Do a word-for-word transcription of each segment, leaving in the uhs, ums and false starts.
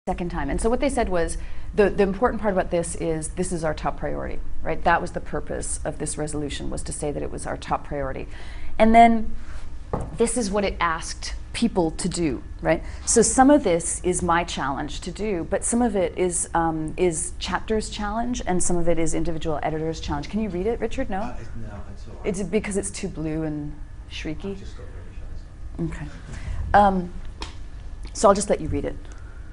second time. And so what they said was, the, the important part about this is, this is our top priority, right? That was the purpose of this resolution, was to say that it was our top priority. And then this is what it asked people to do, right? So some of this is my challenge to do, but some of it is um, is chapters challenge, and some of it is individual editors challenge. Can you read it, Richard? No? Uh, it's, no, it's all right. It's because it's too blue and shrieky? I've just got British eyes. Okay. Um, so I'll just let you read it.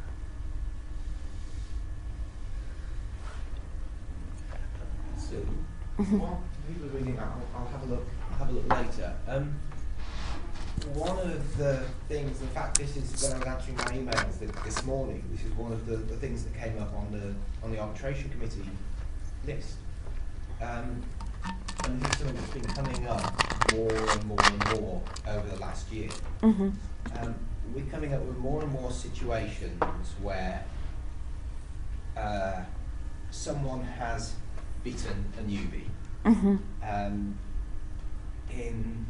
So, while people are reading, I'll, I'll have a look. I'll have a look later. Um, one of the things, in fact, this is when I was answering my emails th this morning. This is one of the, the things that came up on the on the arbitration committee list. Um, and this is something that's been coming up more and more and more over the last year. Mm-hmm. Um, we're coming up with more and more situations where uh, someone has bitten a newbie. Mm-hmm. Um, in,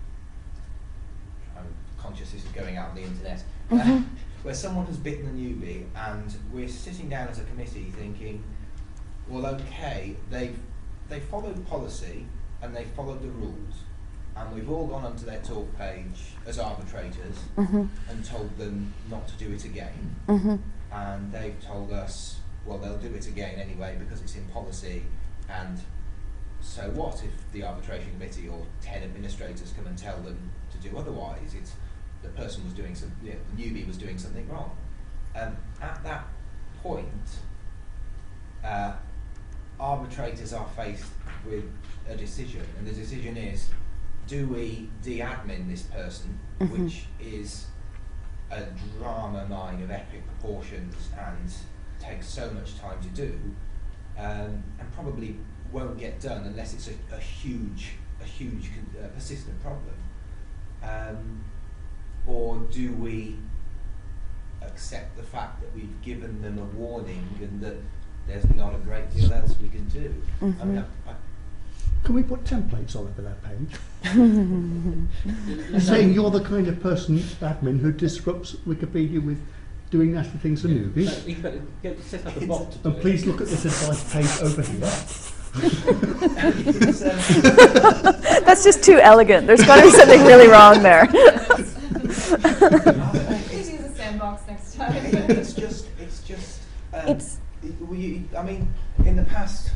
I'm conscious this is going out on the internet, Mm-hmm. uh, where someone has bitten a newbie, and we're sitting down as a committee thinking, well, okay, they've they followed policy and they followed the rules, and we've all gone onto their talk page as arbitrators Mm-hmm. and told them not to do it again, Mm-hmm. and they've told us, well, they'll do it again anyway because it's in policy, and so what if the arbitration committee or ten administrators come and tell them to do otherwise? It's the person was doing some, you know, the newbie was doing something wrong. Um, at that point, uh, arbitrators are faced with a decision, and the decision is, do we de-admin this person, Mm-hmm. which is a drama mine of epic proportions and takes so much time to do, um, and probably won't get done unless it's a, a huge, a huge uh, persistent problem, um, or do we accept the fact that we've given them a warning and that there's not a great deal else we can do? Mm-hmm. I mean, I, I, Can we put templates all over that page? Saying you're the kind of person, admin, who disrupts Wikipedia with doing nasty things to Yeah. newbies. No, you better get, set up a bot to do And it. please look at this advice page over here. it's, um, That's just too elegant. There's got to be something really wrong there. Please use a sandbox next time. it's just, it's just. Um, It's- it- we, I mean, in the past,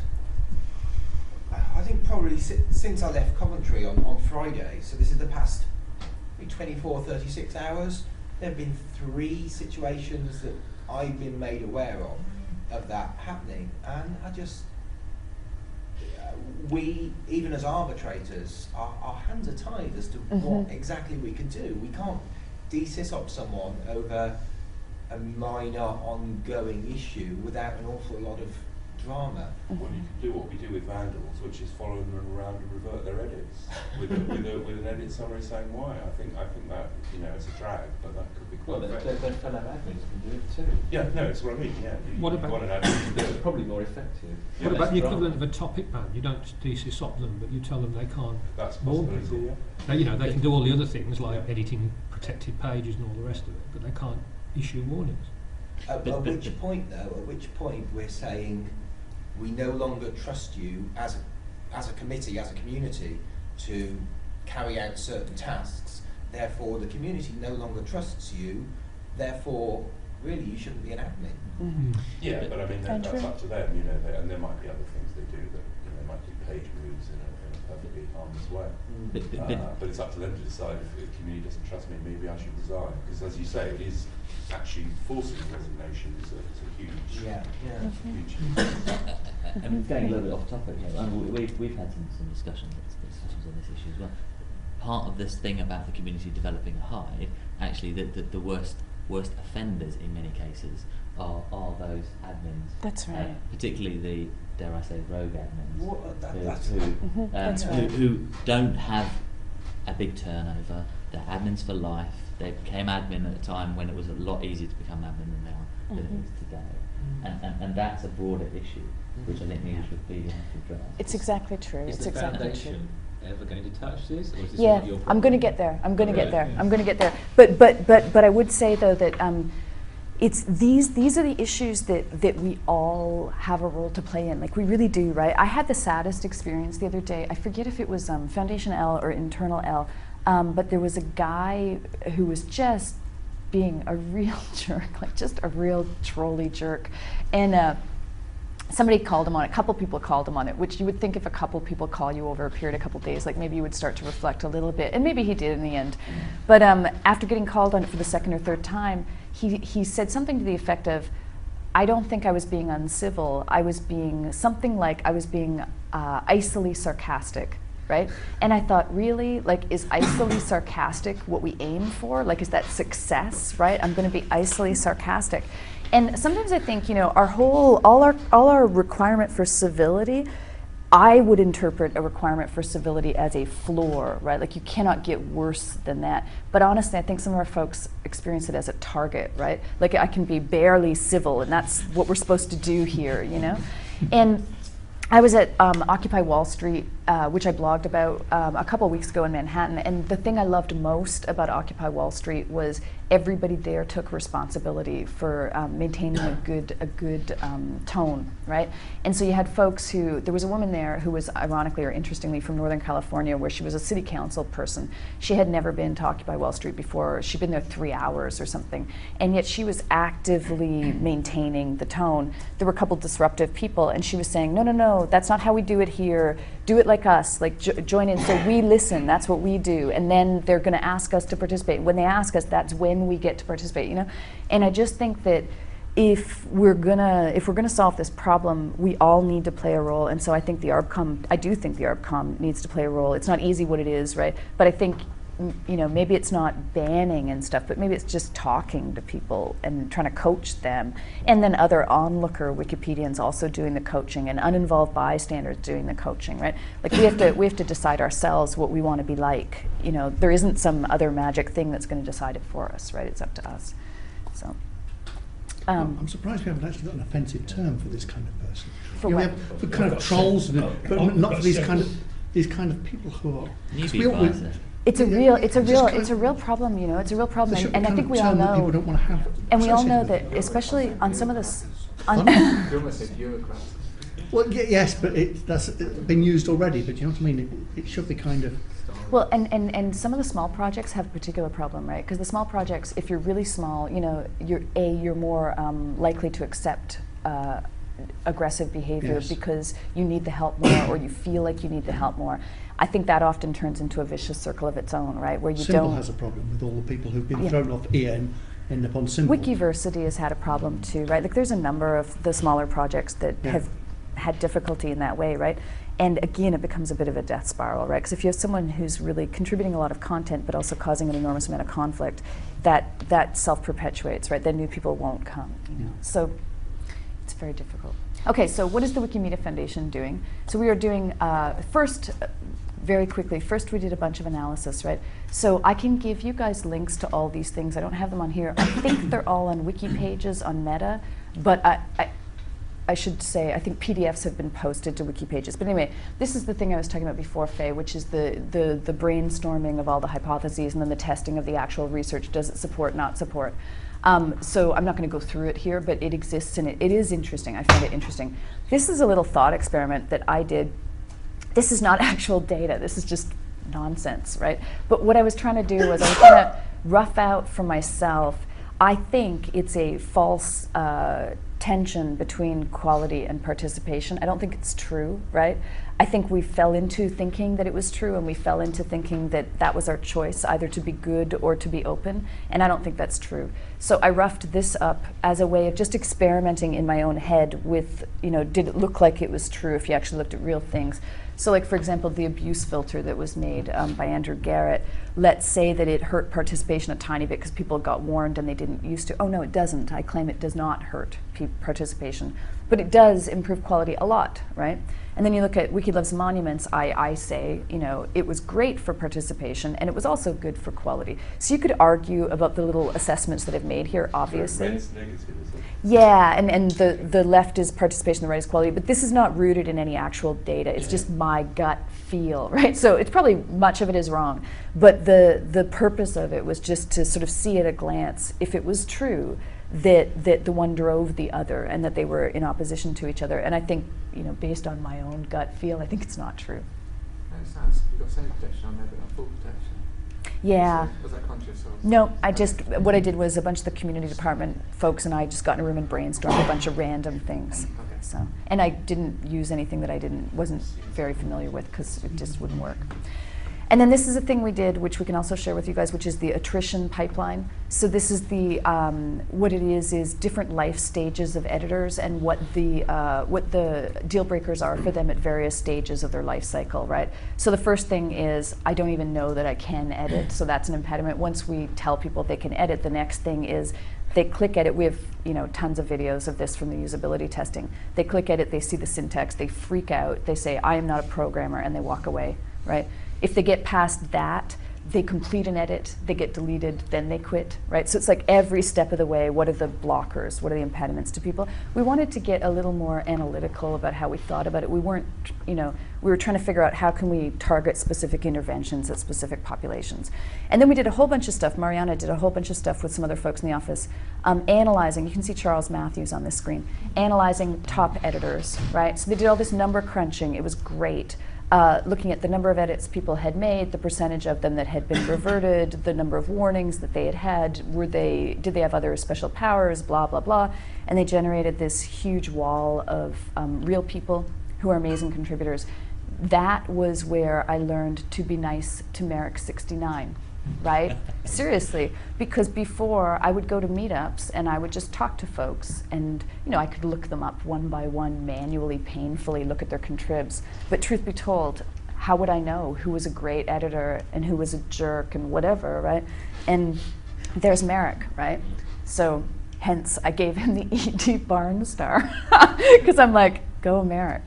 I think probably si since I left Coventry on, on Friday, so this is the past maybe twenty-four, thirty-six hours, there have been three situations that I've been made aware of, of that happening, and I just, uh, we, even as arbitrators, our, our hands are tied as to Mm-hmm. what exactly we can do. We can't de-sysop someone over a minor ongoing issue without an awful lot of drama. Well, you can do what we do with Vandals, which is follow them around and revert their edits with, a, with, a, with an edit summary saying why. I think I think that, you know, it's a drag, but that could be Well, quite their, effective. their, their fellow admins can do it too. Yeah, no, it's what I mean. Yeah, you, What you've about- got an admin to do It's it. probably more effective. Yeah, What about the Less equivalent of drama. a topic ban? You don't d-sysop them, but you tell them they can't That's a warn possibility. people. Yeah. Now, you know, they can do all the other things like Yeah. editing protected pages and all the rest of it, but they can't issue warnings. At, But- at but- which point, though, at which point we're saying we no longer trust you as a, as a committee, as a community, to carry out certain tasks. Therefore, the community no longer trusts you. Therefore, really, you shouldn't be an admin. Mm-hmm. Yeah, but I mean, Very that, that's true. up to them, you know, they, and there might be other things they do that, you know, might do page moves in a, in a perfectly harmless way. But, but, Uh, but, but it's up to them to decide if the community doesn't trust me, maybe I should resign. Because as you say, it is actually forcing resignation is a, is a huge, Yeah, yeah. it's a huge. I mean, going a little bit off topic here, I mean, we- we've, we've had some, some discussions, discussions on this issue as well. Part of this thing about the community developing a hide, actually the, the, the worst worst offenders in many cases are, are those admins. That's right. Uh, particularly the, dare I say, rogue admins. What, uh, that, who, that's, who, Mhm, um, that's who, right. who don't have a big turnover, they're admins for life, they became admin at a time when it was a lot easier to become admin than they are than Mhm. it is today. And, and, and that's a broader issue, which I think the English Wikipedia has to address. It's exactly true. is It's the exactly true. foundation ever going to touch this, or is this Yeah, not your I'm going to problem? get there. I'm going to get Really? there. Yeah. I'm going to get there. But but but but I would say though that um, it's these these are the issues that that we all have a role to play in. Like we really do, right? I had the saddest experience the other day. I forget if it was um, Foundation L or Internal L, um, but there was a guy who was just being a real jerk, like just a real trolly jerk, and. Uh, Somebody called him on it, a couple people called him on it, which you would think if a couple people call you over a period of a couple days, like maybe you would start to reflect a little bit, and maybe he did in the end. But um, after getting called on it for the second or third time, he, he said something to the effect of, I don't think I was being uncivil, I was being something like I was being uh, icily sarcastic, right? And I thought, really? Like, is icily sarcastic what we aim for? Like, is that success, right? I'm gonna be icily sarcastic. And sometimes I think, you know, our whole, all our, all our requirement for civility, I would interpret a requirement for civility as a floor, right? Like you cannot get worse than that. But honestly, I think some of our folks experience it as a target, right? Like I can be barely civil, and that's what we're supposed to do here, you know? And I was at um, Occupy Wall Street, uh, which I blogged about um, a couple weeks ago in Manhattan, and the thing I loved most about Occupy Wall Street was everybody there took responsibility for um, maintaining a good a good um, tone, right? And so you had folks who, there was a woman there who was ironically or interestingly from Northern California, where she was a city council person. She had never been to Occupy Wall Street before. She'd been there three hours or something, and yet she was actively maintaining the tone. There were a couple disruptive people, and she was saying, no, no, no, that's not how we do it here. Do it like us, like jo join in. So we listen, that's what we do. And then they're gonna ask us to participate. When they ask us, that's when we get to participate, you know? And I just think that if we're gonna, if we're gonna solve this problem, we all need to play a role. And so I think the ARBCom, I do think the ARBCom needs to play a role. It's not easy what it is, right? But I think, you know, maybe it's not banning and stuff, but maybe it's just talking to people and trying to coach them. And then other onlooker Wikipedians also doing the coaching, and uninvolved bystanders doing the coaching, right? Like we have to, we have to decide ourselves what we want to be like. You know, there isn't some other magic thing that's going to decide it for us, right? It's up to us. So. Um, I'm surprised we haven't actually got an offensive term for this kind of person. For You know, we what? have for kind of trolls, and, but not for these kind of these kind of people who are. Newbie we all- we- bias. It's a Yeah, real, it's a just real, kind it's a of- real problem, you know. It's a real problem, There and, should be and I kind think of we all term that people know, don't want to have and we all know associated that, with especially on some of this, on Pardon? You almost said bureaucrats. Well, y yes, but it, that's been used already. But you know what I mean? It, it should be kind of. well, and, and, and some of the small projects have a particular problem, right? Because the small projects, if you're really small, you know, you're a you're more um, likely to accept uh, aggressive behavior Yes. because you need the help more, or you feel like you need the help more. I think that often turns into a vicious circle of its own, right? Where you Symbol don't. has a problem with all the people who've been Yeah. thrown off E N, end up on Symbol. Wikiversity has had a problem too, right? Like there's a number of the smaller projects that Yeah. have had difficulty in that way, right? And again, it becomes a bit of a death spiral, right? Because if you have someone who's really contributing a lot of content but also causing an enormous amount of conflict, that that self-perpetuates, right? Then new people won't come, you know? Yeah. So it's very difficult. Okay, so what is the Wikimedia Foundation doing? So we are doing, uh, first, uh, very quickly, first we did a bunch of analysis, right? So I can give you guys links to all these things. I don't have them on here. I think they're all on wiki pages on Meta, but I, I, I should say, I think P D Fs have been posted to wiki pages. But anyway, this is the thing I was talking about before, Faye, which is the, the, the brainstorming of all the hypotheses and then the testing of the actual research. Does it support, not support? Um, so I'm not going to go through it here, but it exists and it, it is interesting. I find it interesting. This is a little thought experiment that I did. This is not actual data. This is just nonsense, right? But what I was trying to do was I was trying to rough out for myself. I think it's a false uh, tension between quality and participation. I don't think it's true, right? I think we fell into thinking that it was true, and we fell into thinking that that was our choice, either to be good or to be open, and I don't think that's true. So I roughed this up as a way of just experimenting in my own head with, you know, did it look like it was true if you actually looked at real things? So like, for example, the abuse filter that was made um, by Andrew Garrett, let's say that it hurt participation a tiny bit because people got warned and they didn't used to. Oh no, it doesn't. I claim it does not hurt pe participation, but it does improve quality a lot, right? And then you look at Wiki Loves Monuments, I, I say, you know, it was great for participation and it was also good for quality. So you could argue about the little assessments that I've made here, obviously. Red's negative, isn't it? Yeah, and, and the, the left is participation, the right is quality, but this is not rooted in any actual data. It's just my gut feel, right? So it's probably, much of it is wrong, but the, the purpose of it was just to sort of see at a glance if it was true that that the one drove the other and that they were in opposition to each other. And I think, you know, based on my own gut feel, I think it's not true. No, it sounds, you've got semi protection on there, but not full protection. Yeah. So, was that conscious or? No, I just, what I did was a bunch of the community department folks and I just got in a room and brainstormed a bunch of random things. Okay. So, and I didn't use anything that I didn't, wasn't very familiar with because it just wouldn't work. And then this is a thing we did, which we can also share with you guys, which is the attrition pipeline. So this is the, um, what it is, is different life stages of editors and what the, uh, what the deal breakers are for them at various stages of their life cycle, right? So the first thing is, I don't even know that I can edit, so that's an impediment. Once we tell people they can edit, the next thing is, they click edit. We have, you know, tons of videos of this from the usability testing. They click edit, they see the syntax, they freak out, they say, I am not a programmer, and they walk away, right? If they get past that, they complete an edit, they get deleted, then they quit, right? So it's like every step of the way, what are the blockers, what are the impediments to people? We wanted to get a little more analytical about how we thought about it. We weren't, you know, we were trying to figure out how can we target specific interventions at specific populations. And then we did a whole bunch of stuff, Mariana did a whole bunch of stuff with some other folks in the office, um, analyzing, you can see Charles Matthews on this screen, analyzing top editors, right? So they did all this number crunching, it was great. Uh, looking at the number of edits people had made, the percentage of them that had been reverted, the number of warnings that they had had, were they, did they have other special powers, blah, blah, blah. And they generated this huge wall of um, real people who are amazing contributors. That was where I learned to be nice to Merrick sixty-nine, right? Seriously, because before I would go to meetups and I would just talk to folks and, you know, I could look them up one by one, manually, painfully look at their contribs. But truth be told, how would I know who was a great editor and who was a jerk and whatever, right? And there's Merrick, right? So hence I gave him the E D Barnes star because I'm like, go Merrick.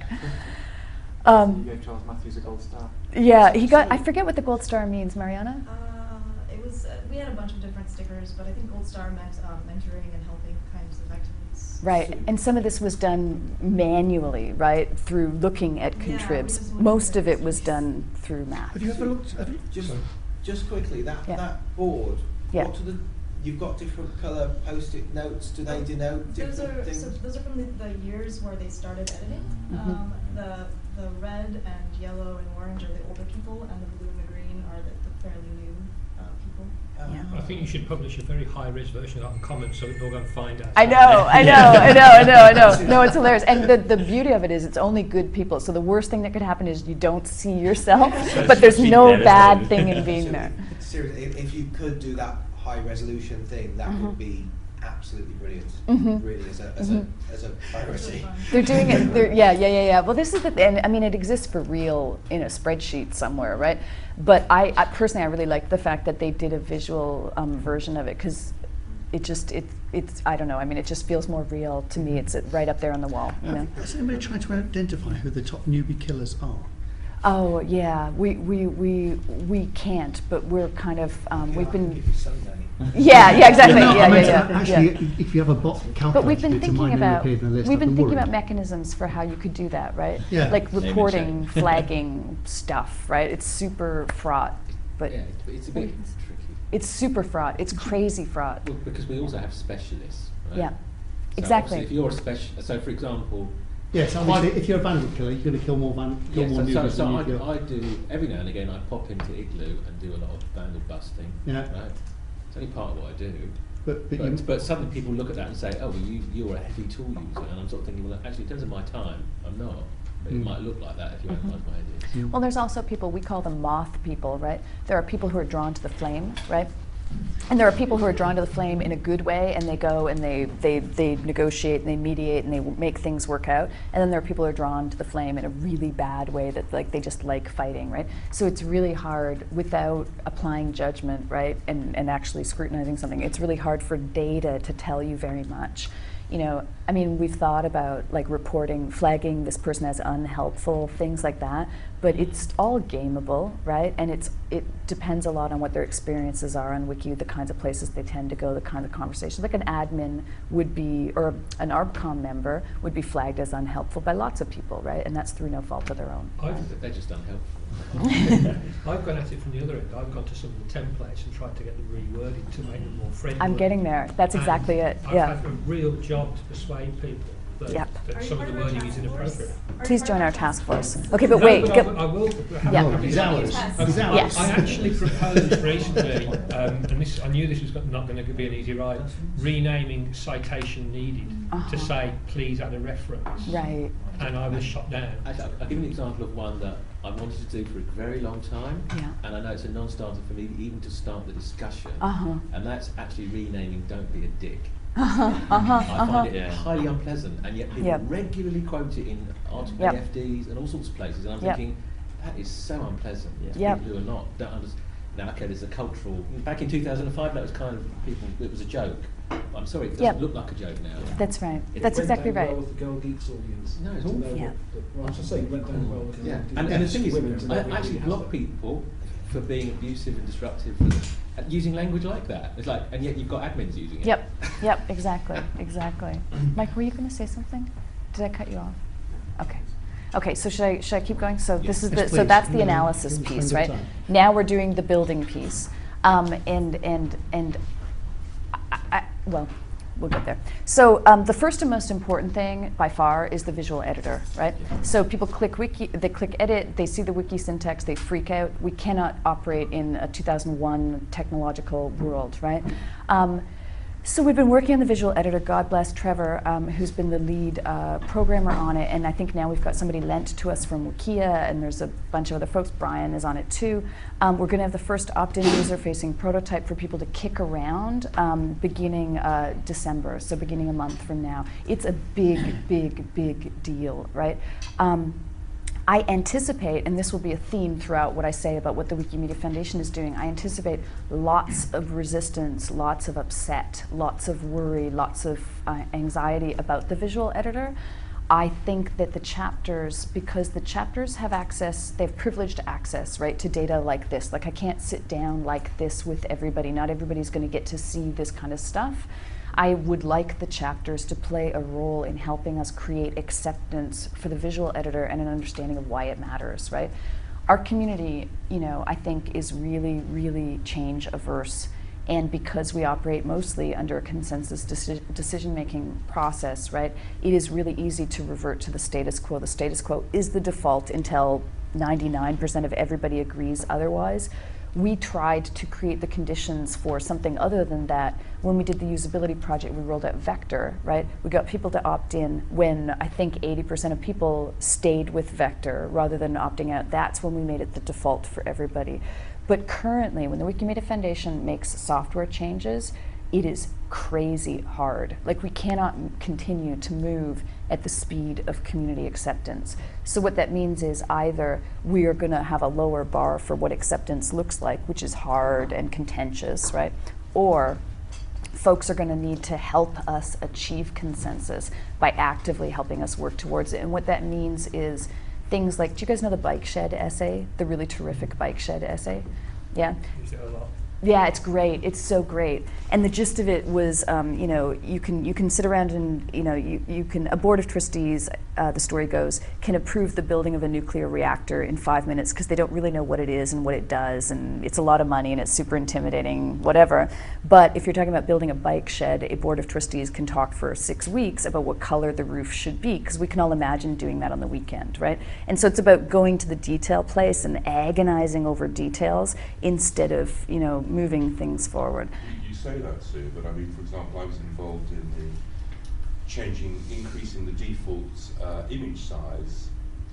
Um, you gave Charles Matthews a gold star. Yeah, he got, I forget what the gold star means, Mariana? Uh, it was, uh, we had a bunch of different stickers, but I think Gold Star meant um, mentoring and helping kinds of activities. Right, and some of this was done manually, right, through looking at Yeah, we contribs. just wanted Most to of it was switch. done through math. Have you ever looked? Have you, Just, sorry. just quickly, that, Yeah. that board, Yeah. what do the, you've got different colour post-it notes, do they denote Those different are, things? so those are from the, the years where they started editing. Mhm. Um, the, the red and yellow and orange are the older people, and the blue and the green are the, the fairly new uh, people. Yeah. I think you should publish a very high-res version of that in comments so we can all go and find out. I know, I know, I know, I know, I know. No, it's hilarious. And the, the beauty of it is it's only good people. So the worst thing that could happen is you don't see yourself, but there's no bad thing in being So, there. seriously, if, if you could do that high resolution thing, that Mhm. would be absolutely brilliant, Mhm. really, as a, as Mhm. a, as a priority. They're doing it, they're, yeah, yeah, yeah, yeah. Well, this is the, and I mean, it exists for real in a spreadsheet somewhere, right? But I, I personally, I really like the fact that they did a visual um, version of it because it just, it, it's, I don't know, I mean, it just feels more real to me. It's right up there on the wall, you know? Has anybody tried to identify who the top newbie killers are? Oh, yeah, we, we, we, we can't, but we're kind of, um, we've been, Give you Sunday. yeah, yeah, exactly, No, yeah, I meant yeah, to- yeah. Actually, yeah. if you have a bot calculator, But we've been to thinking my name about, appeared in the list, we've I'd been be thinking worried. about mechanisms for how you could do that, right? Yeah. Like Name and reporting, shame. flagging stuff, right? It's super fraught, but yeah, it's, it's a bit tricky. it's super fraught. It's crazy fraught. Well, because we also have specialists, right? Yeah, So exactly. obviously if you're a special, so for example, Yes, obviously, if you're a vandal killer, you're going to kill more van, kill yeah, more so, so, newbies so than I, you kill. I do, every now and again I pop into Igloo and do a lot of vandal busting, Yeah. right? It's only part of what I do. But, but, But, you, but suddenly people look at that and say, oh, well, you, you're a heavy tool user. And I'm sort of thinking, well, actually, in terms of my time, I'm not. But Mm. it might look like that if you Mhm. analyse my ideas. Well, there's also people, we call them moth people, right? There are people who are drawn to the flame, right? And there are people who are drawn to the flame in a good way, and they go and they, they, they negotiate and they mediate and they w- make things work out. And then there are people who are drawn to the flame in a really bad way that like they just like fighting, right? So it's really hard without applying judgment, right? And, and actually scrutinizing something. It's really hard for data to tell you very much. you know, I mean, we've thought about like reporting, flagging this person as unhelpful, things like that, but it's all gameable, right? And it's it depends a lot on what their experiences are on Wiki, the kinds of places they tend to go, the kind of conversations. Like an admin would be, or an ARBCom member would be flagged as unhelpful by lots of people, right? And that's through no fault of their own. I've, They're just unhelpful. I've gone at it from the other end. I've gone to some of the templates and tried to get them reworded to make them more friendly. I'm getting there. That's And exactly it. I've Yeah. had a real job to persuade people that, Yep. that Are you some part of the of our wording is task force? inappropriate. Are you Please part join of our task task force. force? Okay, but No, wait. but go- I, will- I will. have- Yeah. No, have it's you- ours. Yes. It's ours. Yes. I actually proposed recently, um, and this I knew this was not going to be an easy ride, renaming citation needed Uh-huh. to say please add a reference. Right. And I was shot down. Actually, I'll, I'll give you an example of one that I wanted to do for a very long time, Yeah. and I know it's a non-starter for me even to start the discussion, Uh-huh. and that's actually renaming "Don't Be a Dick." Uh-huh. Uh-huh. I Uh-huh. find it Yeah. highly unpleasant, and yet people Yep. regularly quote it in article Yep. A F Ds and all sorts of places, and I'm Yep. thinking that is so unpleasant Yeah. to Yep. people who are not don't understand. Now, okay, there's a cultural. Back in two thousand five, that was kind of people. It was a joke. I'm sorry, it doesn't Yep. look like a joke now. That's right. It That's went exactly down right. well with the Girl Geeks audience. No, it's To know awful. Yeah. that- that- well, I was just saying, it went down well with the Yeah, the and, and the thing is, women to know I that actually we have block that. people for being abusive and disruptive for the, uh, using language like that. It's like, and yet you've got admins using it. Yep. Yep. Exactly. Exactly. Mike, were you going to say something? Did I cut you off? Okay. Okay. So should I should I keep going? So this is Yes, the so please. that's the Yeah, analysis give us piece, plenty right? of time. Now we're doing the building piece, um, and and and I, I, well, we'll get there. So um, the first and most important thing by far is the visual editor, right? So people click wiki, they click edit, they see the wiki syntax, they freak out. We cannot operate in a two thousand one technological world, right? Um, so we've been working on the visual editor. God bless Trevor, um, who's been the lead uh, programmer on it, and I think now we've got somebody lent to us from Wikia, and there's a bunch of other folks. Brian is on it too. Um, we're going to have the first opt-in user-facing prototype for people to kick around um, beginning uh, December, so beginning a month from now. It's a big, big, big deal, right? Um, I anticipate, and this will be a theme throughout what I say about what the Wikimedia Foundation is doing, I anticipate lots of resistance, lots of upset, lots of worry, lots of uh, anxiety about the visual editor. I think that the chapters, because the chapters have access, they have privileged access, right, to data like this. Like I can't sit down like this with everybody. Not everybody's going to get to see this kind of stuff. I would like the chapters to play a role in helping us create acceptance for the visual editor and an understanding of why it matters, right? Our community, you know, I think is really, really change averse. And because we operate mostly under a consensus deci- decision-making process, right, it is really easy to revert to the status quo. The status quo is the default until ninety-nine percent of everybody agrees otherwise. We tried to create the conditions for something other than that. When we did the usability project, we rolled out Vector, right? We got people to opt in when I think eighty percent of people stayed with Vector rather than opting out. That's when we made it the default for everybody. But currently, when the Wikimedia Foundation makes software changes, it is crazy hard. Like we cannot m- continue to move at the speed of community acceptance. So what that means is either we are going to have a lower bar for what acceptance looks like, which is hard and contentious, right? Or folks are going to need to help us achieve consensus by actively helping us work towards it. And what that means is things like, do you guys know the Bike Shed essay? The really terrific Bike Shed essay? Yeah? Use it a lot. Yeah, it's great. It's so great. And the gist of it was, um, you know, you can you can sit around and, you know, you, you can, a board of trustees, uh, the story goes, can approve the building of a nuclear reactor in five minutes because they don't really know what it is and what it does, and it's a lot of money and it's super intimidating, whatever. But if you're talking about building a bike shed, a board of trustees can talk for six weeks about what color the roof should be, because we can all imagine doing that on the weekend, right? And so it's about going to the detail place and agonizing over details instead of, you know, moving things forward. You, you say that, Sue, but I mean, for example, I was involved in the changing, increasing the default uh, image size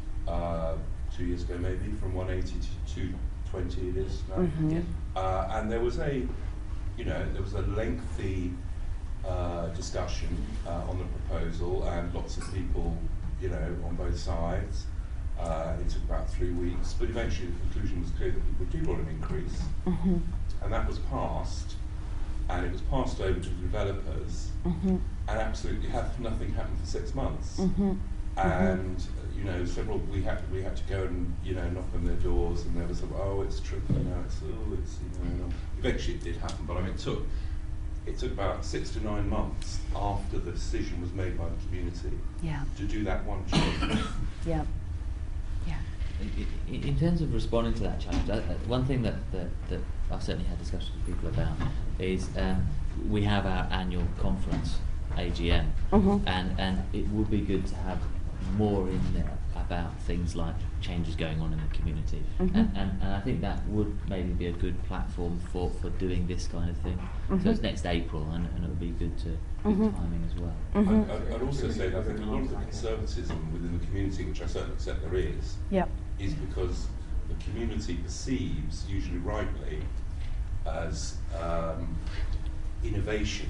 uh, two years ago, maybe from one eighty to two twenty. It is now, Mhm. Yeah. uh, and there was a, you know, there was a lengthy uh, discussion uh, on the proposal, and lots of people, you know, on both sides. Uh, it took about three weeks, but eventually the conclusion was clear that people did want an increase. Mhm. And that was passed and it was passed over to the developers, Mm-hmm. and absolutely have, nothing happened for six months. Mm-hmm. And uh, you know, several we had we had to go and you know knock on their doors, and there was some, oh, it's tricky, you know, it's oh, it's you know. And eventually, it did happen, but I mean, it took it took about six to nine months after the decision was made by the community Yeah. to do that one change. Yeah. Yeah. In, in- in terms of responding to that challenge, uh, uh, one thing that, that, that I've certainly had discussions with people about is um, we have our annual conference, A G M, Mhm. and, and it would be good to have more in there about things like changes going on in the community. Mhm. And, and, and I think that would maybe be a good platform for, for doing this kind of thing. Mhm. So it's next April, and, and it would be good to good Mhm. timing as well. Mhm. I'd, I'd- I'd also say that I think a lot of the conservatism within the community, which I certainly accept there is, Yep. is because the community perceives, usually rightly, as um, innovation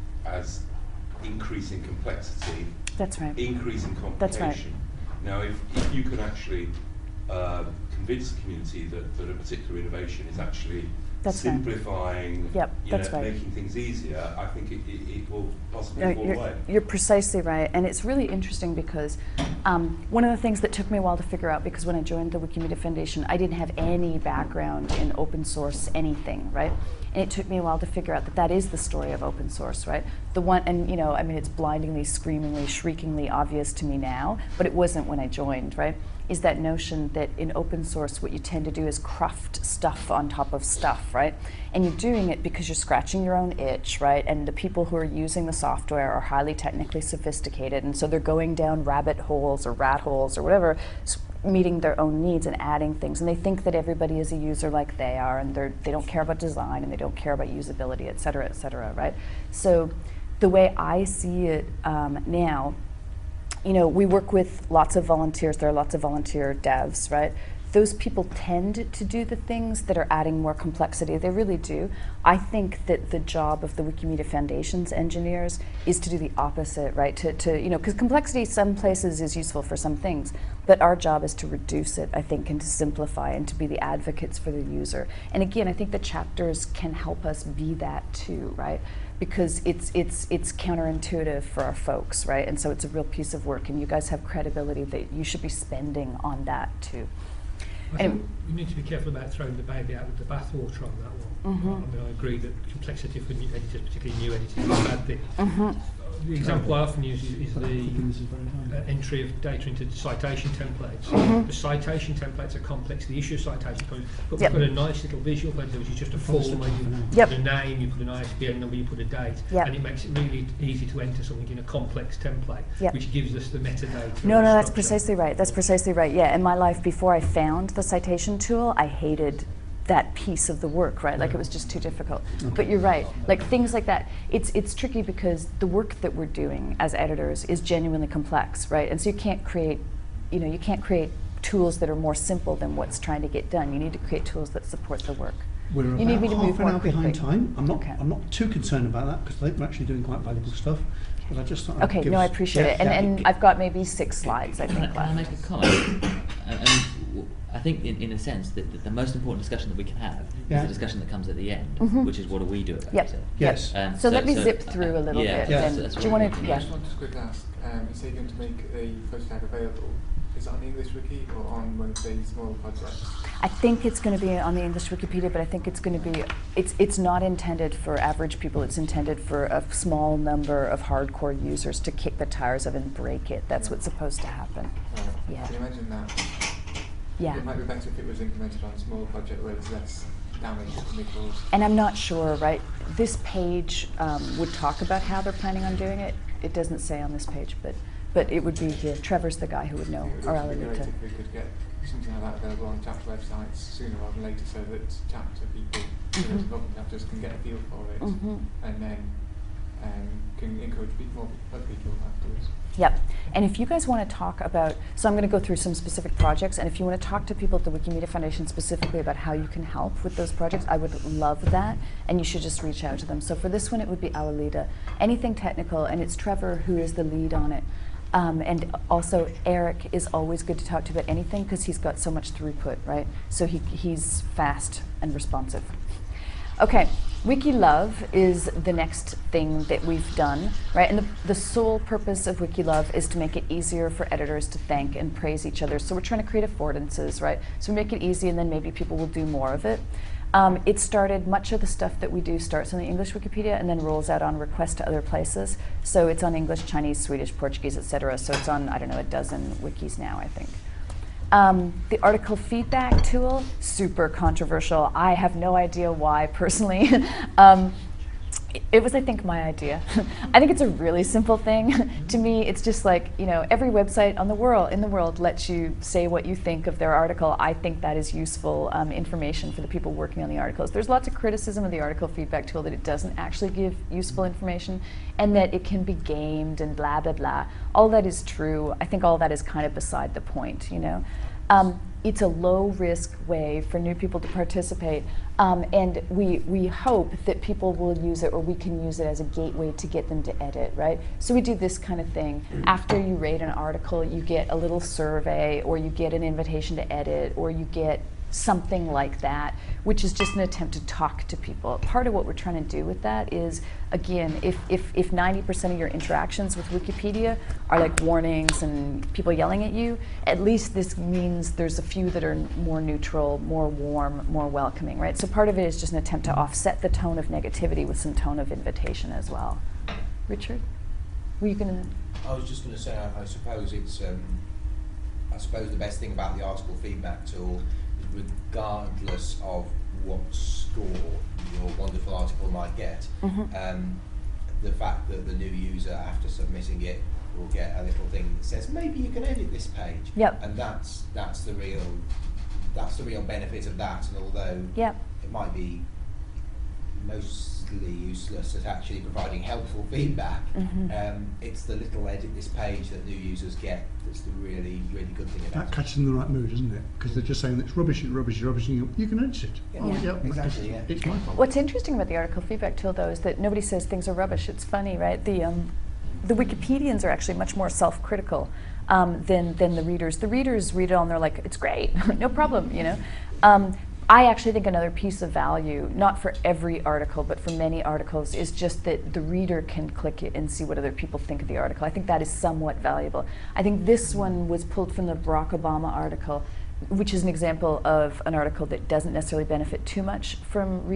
as increasing complexity, That's right. increasing That's right. complication. Now, if, if you can actually uh, convince the community that, that a particular innovation is actually That's right. simplifying, Yep, you that's know, right. making things easier, I think it, it, it will possibly No, fall you're, away. you're precisely right, and it's really interesting because um, one of the things that took me a while to figure out, because when I joined the Wikimedia Foundation, I didn't have any background in open source anything, right? And it took me a while to figure out that that is the story of open source, right? The one, and you know, I mean, it's blindingly, screamingly, shriekingly obvious to me now, but it wasn't when I joined, right? Is that notion that in open source, what you tend to do is craft stuff on top of stuff, right? And you're doing it because you're scratching your own itch, right? And the people who are using the software are highly technically sophisticated, and so they're going down rabbit holes or rat holes or whatever, s- meeting their own needs and adding things. And they think that everybody is a user like they are, and they're, they don't care about design, and they don't care about usability, et cetera, et cetera, right? So the way I see it um, now, you know, we work with lots of volunteers. There are lots of volunteer devs, right? Those people tend to do the things that are adding more complexity. They really do. I think that the job of the Wikimedia Foundation's engineers is to do the opposite, right? To, to you know, because complexity some places is useful for some things, but our job is to reduce it, I think, and to simplify and to be the advocates for the user. And again, I think the chapters can help us be that too, right? Because it's it's it's counterintuitive for our folks, right? And so it's a real piece of work, and you guys have credibility that you should be spending on that too. I Anyway. think we need to be careful about throwing the baby out with the bathwater on that one. Mhm. I mean, I agree that complexity for new editors, particularly new editors, is a bad thing. Mhm. The example I often use is, is But I think the this is very high. uh, entry of data into citation templates. Mhm. The citation templates are complex, the issue of citation templates, but Yep. we've got a nice little visual for it, which is just a form where you Yep. put a name, you put an I S B N number, you put a date, Yep. and it makes it really easy to enter something in a complex template, Yep. which gives us the metadata. No, and no, that's structure. precisely right. That's precisely right. Yeah, in my life before I found the citation tool, I hated that piece of the work, right? Like it was just too difficult. But you're right. Like things like that. It's it's tricky because the work that we're doing as editors is genuinely complex, right? And so you can't create, you know, you can't create tools that are more simple than what's trying to get done. You need to create tools that support the work. We're You about need me to half move an more hour behind quickly. time. I'm not. Okay. I'm not too concerned about that because I think we're actually doing quite valuable stuff. But I just thought. I'd Okay, give no, I us- appreciate yeah, it. And, yeah. and I've got maybe six slides, I Can I, think, can I left. make a comment? I, I mean, w- I think in, in a sense that, that the most important discussion that we can have Yeah. is the discussion that comes at the end, Mhm. which is what do we do about Yep. it? Yes. Um, So let me zip through a little yeah, bit, that's- then. that's Do what you we wanna- can do. yeah. I just want to quick ask, um, you say you're going to make a prototype available. Is that on the English Wiki or on one of the smaller projects? I think it's going to be on the English Wikipedia, but I think it's going to be, it's it's not intended for average people. It's intended for a small number of hardcore users to kick the tires of and break it. That's Yeah. what's supposed to happen. Right. Yeah. Can you imagine that? Yeah. It might be better if it was implemented on a smaller project where there's less damage that can be caused. And I'm not sure, right? This page um, would talk about how they're planning on doing it. It doesn't say on this page, but but it would be here. Trevor's the guy who would know, It would or also be great Alalita. if we could get something like that available on chapter websites sooner rather than later so that chapter people, Mhm. mm-hmm. development chapters can get a feel for it Mhm. and then um, can encourage pe- more pe- other people afterwards. Yep. And if you guys want to talk about, so I'm going to go through some specific projects, and if you want to talk to people at the Wikimedia Foundation specifically about how you can help with those projects, I would love that, and you should just reach out to them. So for this one, it would be Alalita. Anything technical, and it's Trevor who is the lead on it. Um, and also, Eric is always good to talk to about anything because he's got so much throughput, right? So he, he's fast and responsive. Okay, WikiLove is the next thing that we've done, right? And the, the sole purpose of WikiLove is to make it easier for editors to thank and praise each other. So we're trying to create affordances, right? So we make it easy, and then maybe people will do more of it. Um, it started, much of the stuff that we do starts on the English Wikipedia and then rolls out on request to other places. So it's on English, Chinese, Swedish, Portuguese, et cetera. So it's on, I don't know, a dozen wikis now, I think. Um, the article feedback tool, super controversial. I have no idea why, personally. um, it, it was, I think, my idea. I think it's a really simple thing. To me, it's just like, you know, every website on the world, in the world lets you say what you think of their article. I think that is useful um, information for the people working on the articles. There's lots of criticism of the article feedback tool that it doesn't actually give useful information and that it can be gamed and blah, blah, blah. All that is true. I think all that is kind of beside the point, you know. Um, it's a low-risk way for new people to participate, um, and we, we hope that people will use it, or we can use it as a gateway to get them to edit, right? So we do this kind of thing. After you rate an article, you get a little survey, or you get an invitation to edit, or you get something like that, which is just an attempt to talk to people. Part of what we're trying to do with that is, again, if if if ninety percent of your interactions with Wikipedia are like warnings and people yelling at you, at least this means there's a few that are more neutral, more warm, more welcoming, right? So part of it is just an attempt to offset the tone of negativity with some tone of invitation as well. Richard, were you gonna? I was just going to say, I, I suppose it's, um, I suppose the best thing about the article feedback tool, regardless of what score your wonderful article might get, Mm-hmm. um, the fact that the new user, after submitting it, will get a little thing that says maybe you can edit this page. Yep. And that's that's the real that's the real benefit of that. And although Yep. it might be mostly useless at actually providing helpful feedback, Mhm. um, it's the little edit this page that new users get that's the really, really good thing about That it. catches them in the right mood, isn't it? Because they're just saying it's rubbish, it's rubbish, it's rubbish, and you, you can edit it. Yeah, Oh, yeah, yeah, exactly, it's, yeah. it's my fault. What's interesting about the article feedback tool, though, is that nobody says things are rubbish. It's funny, right? The um, the Wikipedians are actually much more self-critical um, than than the readers. The readers read it all and they're like, "It's great, no problem," you know. Um, I actually think another piece of value, not for every article, but for many articles, is just that the reader can click it and see what other people think of the article. I think that is somewhat valuable. I think this one was pulled from the Barack Obama article, which is an example of an article that doesn't necessarily benefit too much from